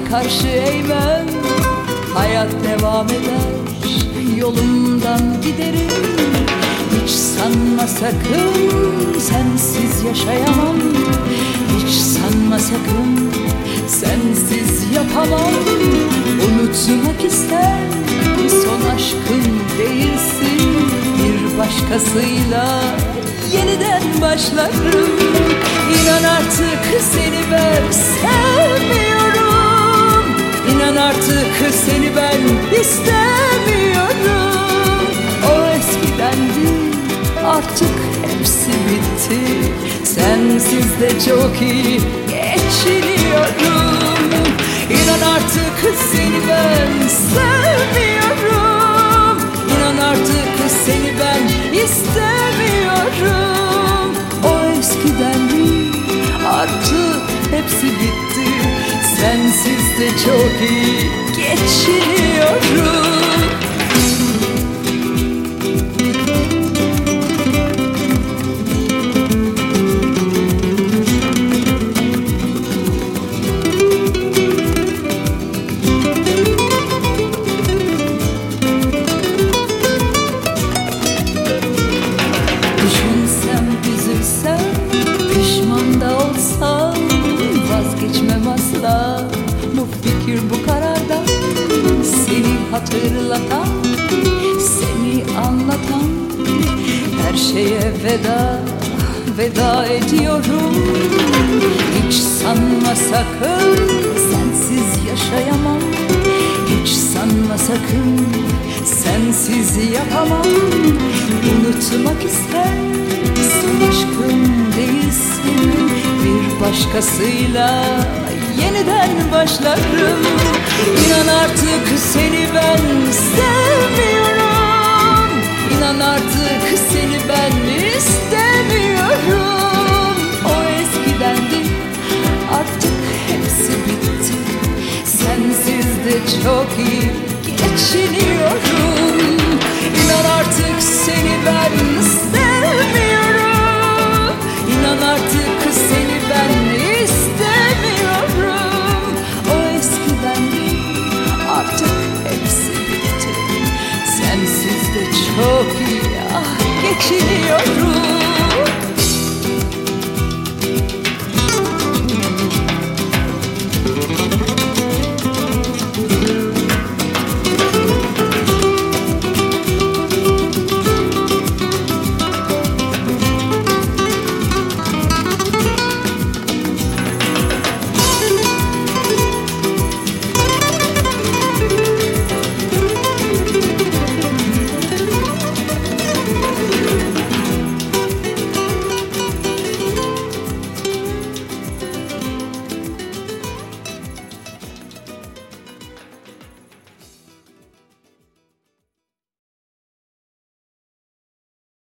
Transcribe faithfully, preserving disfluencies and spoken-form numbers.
karşı eğmem. Hayat devam eder, yolumdan giderim. Hiç sanma sakın, sensiz yaşayamam. Hiç sanma sakın, sensiz yapamam. Unutmak ister, son aşkım değilsin. Bir başkasıyla yeniden başlarım. İnan artık seni ben sevmiyorum. İnan artık seni ben istemiyorum. O eskidendi, artık hepsi bitti. Sensiz de çok iyi geçiniyorum. İnan artık seni ben sevmiyorum. İnan artık seni ben istemiyorum. O eskidendi, artık hepsi bitti. Sensiz de çok iyi geçiniyorum. Düşünsem, üzülsem, pişman da olsam, vazgeçmem asla bu fikir, bu karardan. Seni hatırlatan, seni anlatan her şeye veda, veda ediyorum. Hiç sanma sakın, sensiz yaşayamam. Hiç sanma sakın, sensiz yapamam. Unutmak ister, sen aşkım değilsin. Bir başkasıyla yeniden başlarım. İnan artık seni ben sevmiyorum. İnan artık seni ben istemiyorum. O eskidendi, artık hepsi bitti. Sensiz de çok iyi geçiniyorum. İnan artık seni ben sevmiyorum. İnan artık seni ben istemiyorum. O eskidendi, artık hepsi bitti. Sensiz de çok iyi ah geçiniyorum.